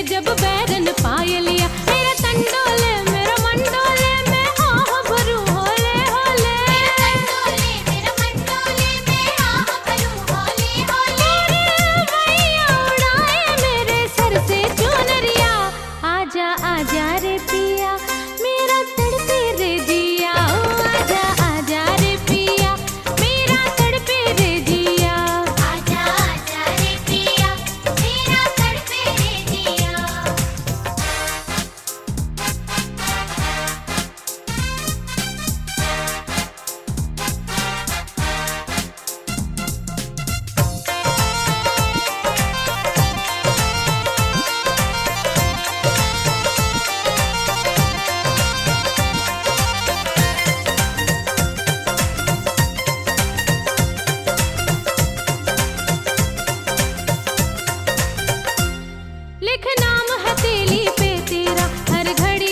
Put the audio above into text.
जब बैरन पाय लिया, मेरा तंडोले मेरा मंडोले मैं आह भरूं होले होले। मेरा तंडोले मेरा मंडोले मैं आह भरूं होले होले। मेरे भैया उड़ाए मेरे सर से चुनरिया, आजा आजा रे पिया मेरा तड़पे रे जिया। ओ आजा आजा रे पिया मेरा तड़पे रे जिया। आजा आजा रे पिया मेरा तड़पे रे जिया। लिख नाम हथेली पे तेरा, हर घड़ी